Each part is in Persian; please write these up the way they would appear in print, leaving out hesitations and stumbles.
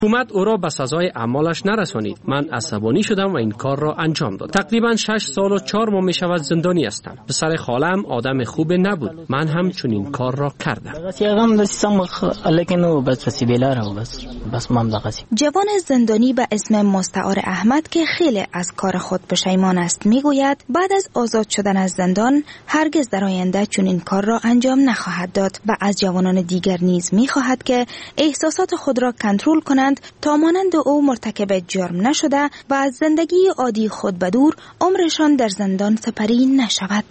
حکومت او را به سزای اعمالش نرسانید. من عصبانی شدم و این کار را انجام دادم. تقریبا 6 سال و 4 ماه می شود زندانی هستم. پسر خالم آدم خوب نبود. من هم چنین کار را کردم. جوان زندانی به اسم مستعار احمد که خیلی از کار خود پشیمان است میگوید بعد از آزاد شدن از زندان هرگز در آینده چنین کار را انجام نخواهد داد و از جوانان دیگر نیز میخواهد که احساسات خود را کنترل کنند تا مانند او مرتکب جرم نشده و از زندگی عادی خود بدور عمرشان در زندان سپری نشود.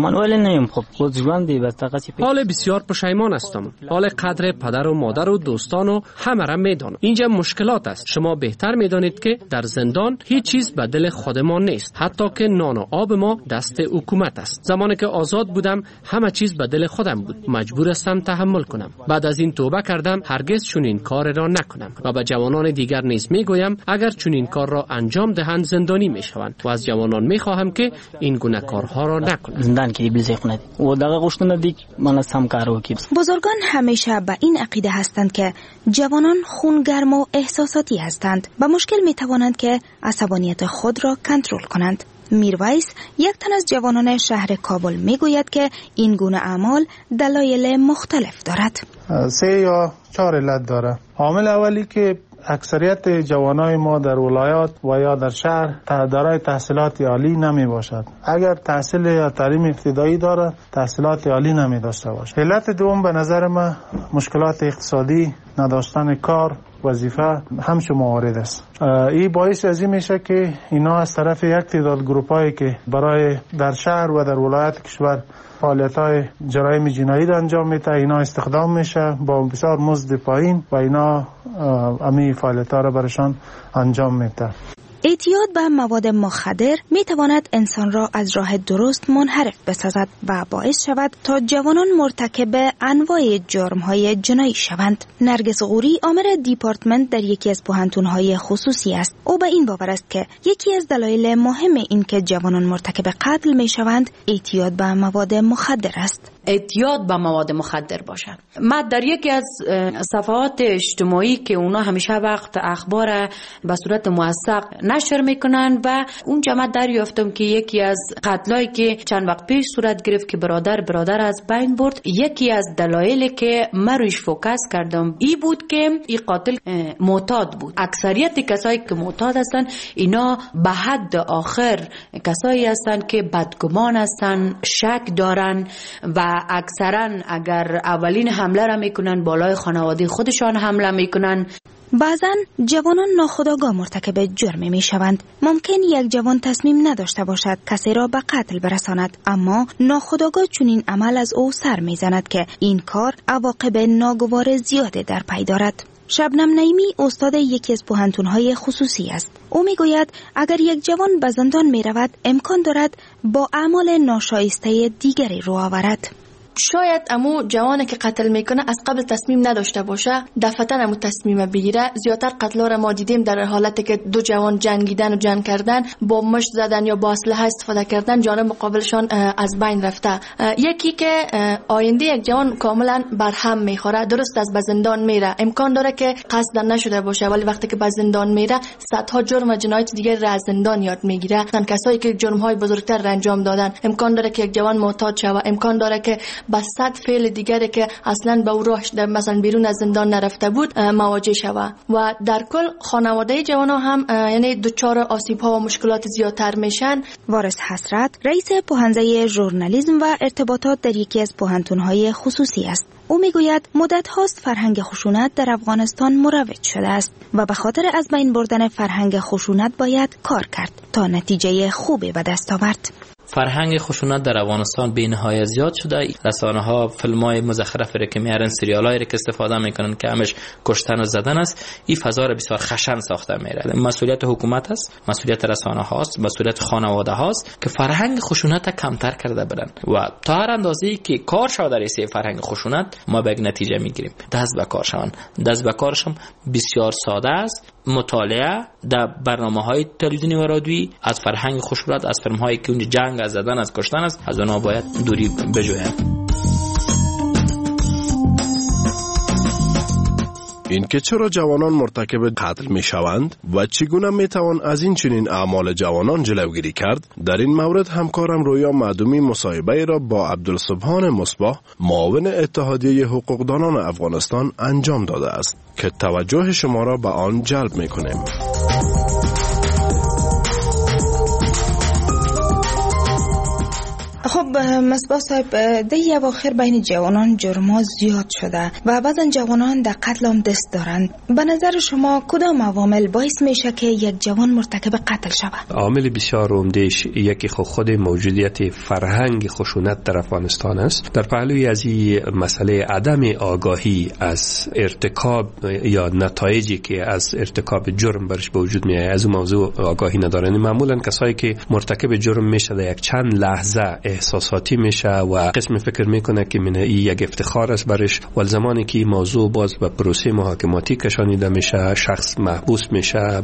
حال بسیار پشیمان هستم. حال قدر پدر و مادر و دوستان و همه را میدانم. اینجا مشکلات است. شما بهتر میدانید که در زندان هیچ چیز به دل خودمان نیست. حتی که نان و آب ما دست حکومت است. زمانی که آزاد بودم همه چیز به دل خودم بود. مجبور هستم تحمل کنم. بعد از این توبه کردم هرگز چنین کار را نکنم و به جوانان دیگر نیز میگویم اگر چنین کار را انجام دهند زندانی میشوند و از جوانان میخواهم که این گونه کارها را نکنند. بزرگان همیشه به این عقیده هستند که جوانان خونگرم و احساساتی هستند و مشکل میتوانند که عصبانیت خود را کنترل کنند. میرویس یک تن از جوانان شهر کابل میگوید که این گونه اعمال دلایل مختلف دارد. 3 یا 4 علت داره. عامل اولی که اکثریت جوانای ما در ولایات و یا در شهر دارای تحصیلات عالی نمی باشد. اگر تحصیل یا تعلیم ابتدایی داره تحصیلات عالی نمی داشته باشد. علت دوم به نظر من مشکلات اقتصادی، نداشتن کار، وظیفه همچون موارد است. این باعث از این میشه که اینا از طرف یک تعداد گروپایی که برای در شهر و در ولایت کشور فعالیت‌های جرایم جنایی را انجام میده اینا استخدام میشه با بسیار مزد پایین و اینا امی فعالیت‌ها را برشان انجام میده. اعتیاد به مواد مخدر می تواند انسان را از راه درست منحرف بسازد و باعث شود تا جوانان مرتکب انواع جرم‌های جنایی شوند. نرگس غوری آمر دیپارتمنت در یکی از پوهنتون‌های خصوصی است. او به این باور است که یکی از دلایل مهم این که جوانان مرتکب قتل می شوند اعتیاد به مواد مخدر است. اعتیاد به مواد مخدر باشند. من در یکی از صفحات اجتماعی که اونا همیشه وقت اخبار به صورت موثق نشر میکنن و اونجا من دریافتم که یکی از قتلایی که چند وقت پیش صورت گرفت که برادر از بین برد، یکی از دلایلی که من رویش فوکس کردم این بود که این قاتل معتاد بود. اکثریت کسایی که معتاد هستن اینا به حد آخر کسایی هستن که بدگمان هستن، شک دارن و اکثرا اگر اولین حمله را میکنن بالای خانواده خودشان حمله میکنن. بعضن جوانان ناخودآگاه مرتکب جرم می شوند. ممکن یک جوان تصمیم نداشته باشد کسی را به قتل برساند، اما ناخودآگاه چنین عمل از او سر می زند که این کار عواقب ناگوار زیاده در پی دارد. شبنم نعیمی استاد یکی از پوهنتون‌های خصوصی است. او میگوید اگر یک جوان به زندان می رود امکان دارد با اعمال ناشایسته دیگری رو آورد. شاید امو جوانی که قتل میکنه از قبل تصمیم نداشته باشه، دفعتاً امو تصمیم بگیره. زیادتر قتل‌ها را ما دیدیم در حالتی که دو جوان جنگیدن و جنگ کردن، با مشت زدن یا با اسلحه استفاده کردن جانب مقابلشان از بین رفته. یکی که آینده یک جوان کاملا برهم میخوره، درست از به زندان میره، امکان داره که قصد نشده باشه ولی وقتی که به زندان میره صدها جرم و جنایت دیگر را از زندان یاد میگیره. کسایی که جرم‌های بزرگتر را انجام دادن، امکان داره که یک جوان معتاد شه، امکان داره که با صد فعل دیگری که اصلا به او راهش مثلا بیرون از زندان نرفته بود مواجه شود و در کل خانواده جوان‌ها هم یعنی دچار آسیب‌ها و مشکلات زیادتر میشن. وارث حسرت رئیس پوهنځی ژورنالیسم و ارتباطات در یکی از پوهنتون‌های خصوصی است. او میگوید مدت هاست فرهنگ خشونت در افغانستان مروج شده است و به خاطر از بین بردن فرهنگ خشونت باید کار کرد تا نتیجه خوبی به دست آورد. فرهنگ خشونت در افغانستان بی‌نهایت زیاد شده. رسانه‌ها فیلم‌های مزخرف را که میارن، سریال‌هایی را که استفاده میکنن که همش کشتن و زدن است، این فضا را بسیار خشن ساخته میره. مسئولیت حکومت است، مسئولیت رسانه‌ها است، مسئولیت خانواده هاست که فرهنگ خشونت کمتر کرده برن و تا هر اندازه‌ای که کار شود در این فرهنگ خشونت ما به نتیجه میگیریم. دست به کار شون. دست به کارشم بسیار ساده است. مطالعه در برنامه‌های تلویزیونی و رادیویی از فرهنگ خشونت، از فیلم‌هایی که اون جنگ از زدن از کشتن است، از اونها باید دوری بجویند. اینکه چرا جوانان مرتکب قتل می شوند و چگونه می توان از این چنین اعمال جوانان جلوگیری کرد، در این مورد همکارم رویا معدومی مصاحبه را با عبدالسبحان مصباح معاون اتحادیه حقوقدانان افغانستان انجام داده است که توجه شما را به آن جلب می کنیم. خب مصباح صاحب، در اواخر بین جوانان جرم‌ها زیاد شده و بعضا جوانان در قتل هم دست دارند. به نظر شما کدام عوامل باعث میشه که یک جوان مرتکب قتل شود؟ عامل بسیار عمده‌اش یکی خود موجودیت فرهنگ خشونت در افغانستان است. در پهلوی از این مسئله عدم آگاهی از ارتکاب یا نتایجی که از ارتکاب جرم برش به وجود میاد، از اون موضوع آگاهی ندارن. معمولا کسایی که مرتکب جرم میشه در یک چند لحظه احساساتی میشه و قسم فکر میکنه که من این یک افتخار است برش، و زمانی که موضوع باز به پروسه محاکماتی کشانیده میشه، شخص محبوس میشه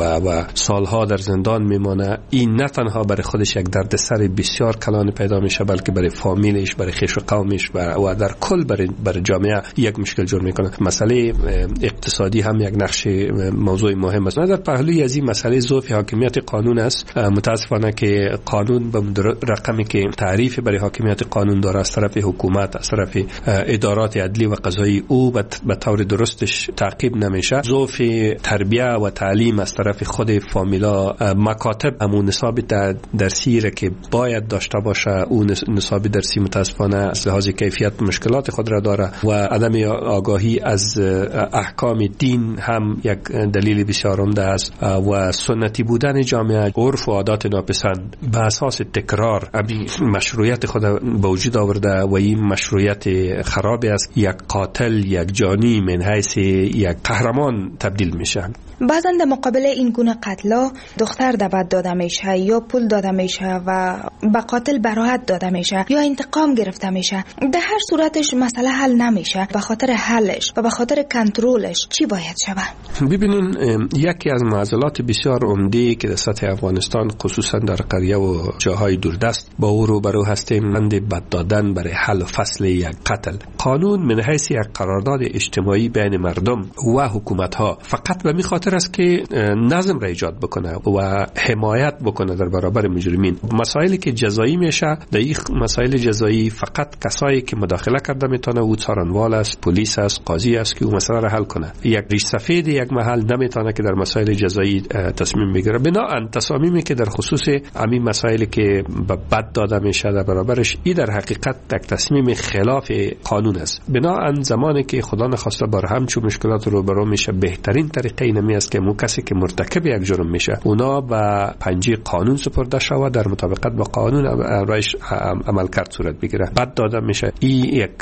و سالها در زندان میمانه، این نه تنها برای خودش یک دردسر بسیار کلان پیدا میشه، بلکه برای فامیلش، برای خویش و قومش و در کل برای جامعه یک مشکل جور میکنه. مسئله اقتصادی هم یک نقش موضوع مهم است. در پهلوی از این مسئله ضعف حاکمیت قانون است. متاسفانه که قانون به رقمی که تعریف برای حاکمیت قانون داره از طرف حکومت، از طرف ادارات عدلی و قضایی، او به طور درستش تعقیب نمیشه. ضعف تربیه و تعلیم از طرف خود فامیلا، مکاتب همون نصاب درسی را که باید داشته باشه، اون نصاب درسی متاسفانه از لحاظ کیفیت مشکلات خود را داره و عدم آگاهی از احکام دین هم یک دلیل بسیار عمده است و سنتی بودن جامعه، عرف و عادات ناپسند به اساس تکرار مشروعیت خود به وجود آورده و این مشروعیت خرابی است. یک قاتل، یک جانی من حیث یک قهرمان تبدیل میشه. بعضا در مقابل این گونه قتلا دختر دعوت داده میشه یا پول داده میشه و به قاتل براحت داده میشه یا انتقام گرفته میشه. در هر صورتش مسئله حل نمیشه. به خاطر حلش و به خاطر کنترلش چی باید شود؟ ببینین، یکی از معضلات بسیار عمده که در سطح افغانستان خصوصا در قریه و جاهای دوردست با او روبرو هستیم، مند بد دادن برای حل و فصل یک قتل. قانون من حیث یک قرارداد اجتماعی بین مردم و حکومت ها فقط به می خاطر است که نظم را ایجاد بکنه و حمایت بکنه در برابر مجرمین. مسائلی که جزایی میشه، در این مسائل جزایی فقط کسایی که مداخله کرده میتونه، او څارنوال است، پلیس است، قاضی است که او مسئله را حل کنه. یک ریش سفید یک محل نمیتونه که در مسائل جزایی تصمیم بگیره. بنابراین تصامیمی که در خصوص همین مسائلی که به بد داده میشه در برابرش، این در حقیقت یک تصمیم خلاف قانون است. بنابراین زمانی که خدا نخواسته بر همچون مشکلات روبرو میشه، بهترین طریقه اینمی است که مو کسی که مرتکب یک جرم میشه اونا به پنجه قانون سپرده شود، در مطابقت با قانون رایش عملکرد صورت بگیره. بد داده میشه. این یک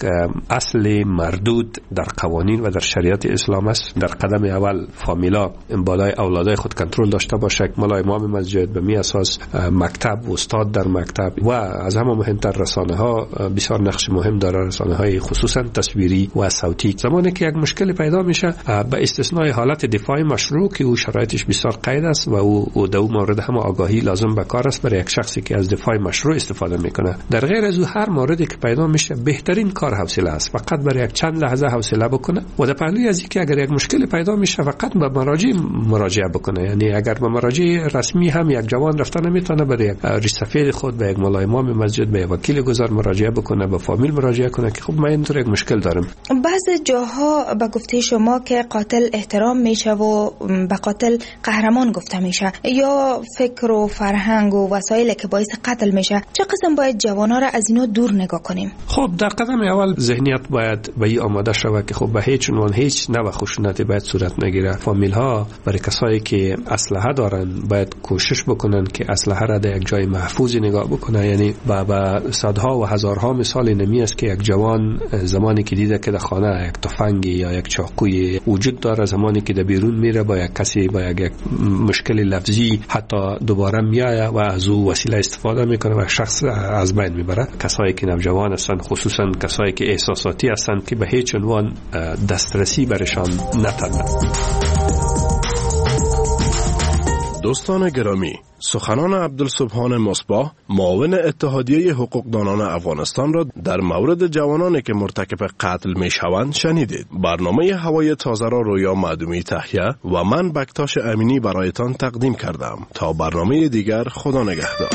اصل مردود در قوانین و در شریعت اسلام است. در قدم اول فامیلا بالای اولادای خود کنترل داشته باشه. مولا امام مسجد به می اساس مکتب و استاد در مکتب و از همه مهمتر رسانه ها بسیار نقش مهم داره. رسانه های خصوصا تصویری و صوتی. زمانی که یک مشکل پیدا میشه، به استثنای حالت دفاع مشروع که او شرایطش بسیار قید است و او در اون مورد هم آگاهی لازم به کار است برای یک شخصی که از دفاع مشروع استفاده میکنه. در غیر از او هر موردی که پیدا میشه، بهترین کار حوصله است. فقط برای یک چند لحظه حوصله بکنه و در پهلوی از اینکه اگر یک مشکل پیدا میشه فقط به مراجع مراجعه بکنه. یعنی اگر به مراجع رسمی هم یک جوان رفته نمیتونه، برای یک ریش سفید خود به یک مولا امام مسجد، به وکیل گذار مراجعه بکنه، به فامیل مراجعه کنه که خب من اینطور یک مشکل دارم. بعض جاها به گفته شما که قاتل احترام میشه و به قاتل قهرمان گفته میشه، یا فکر و فرهنگ و وسایلی که باعث قتل میشه، چه قسم باید جوانا را از اینا دور نگاه کنیم؟ خب در قدم اول ذهنیت باید به این آماده شود که خب به هیچ عنوان هیچ نوع خشونتی باید صورت نگیره. فامیل ها برای کسایی که اسلحه دارن باید کوشش بکنن که اسلحه را در یک جای محفوظی نگاه بکنه. یعنی با صدها و هزارها مثال نمی است که یک جوان زمانی که دیده که در خانه یک تفنگی یا یک چاقوی وجود داره، زمانی که در بیرون میره با یک کسی با یک مشکل لفظی حتی دوباره میآید و از او وسیله استفاده میکنه و شخص از بین میبره. کسایی که نوجوان هستن، خصوصا کسایی که احساساتی هستن، که به هیچ عنوان دسترسی برشان نتنه. دوستان گرامی، سخنان عبدالسبحان مصباح معاون اتحادیه حقوقدانان افغانستان را در مورد جوانانی که مرتکب قتل می شوند شنیدید. برنامه هوای تازه را رویا معدومی تهیه و من بکتاش امینی برایتان تقدیم کردم. تا برنامه دیگر، خدا نگهدار.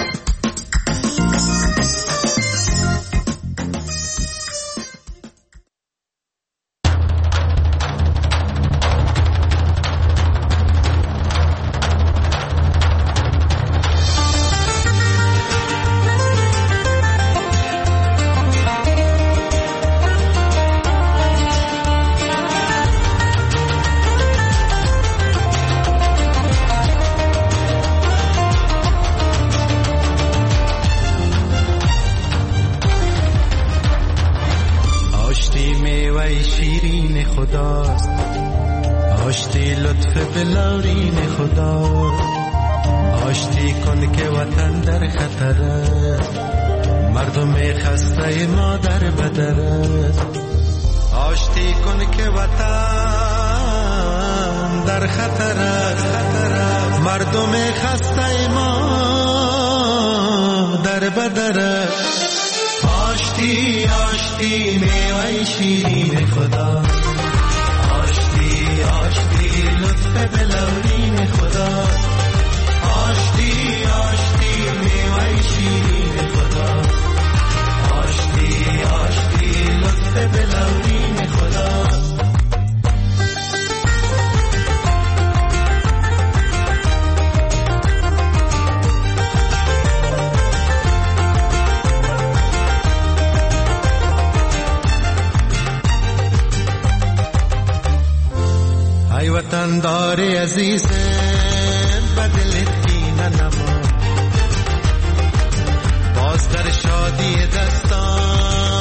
شیرین خداست، آشتی لطف بلارین خدا، آشتی کن که وطن در خطر است، مردم خسته ما در بدر است. آشتی کن که وطن در خطر است، مردم خسته ما در بدر است. آشتی آشتی میوه شیرین خدا، آشتی آشتی لطف بلورین خدا، آشتی آشتی میوه شیرین خدا، آشتی آشتی لطف بلورین خدا. ای وطن دار عزیز بدل کینه نما، باز در شادی دستان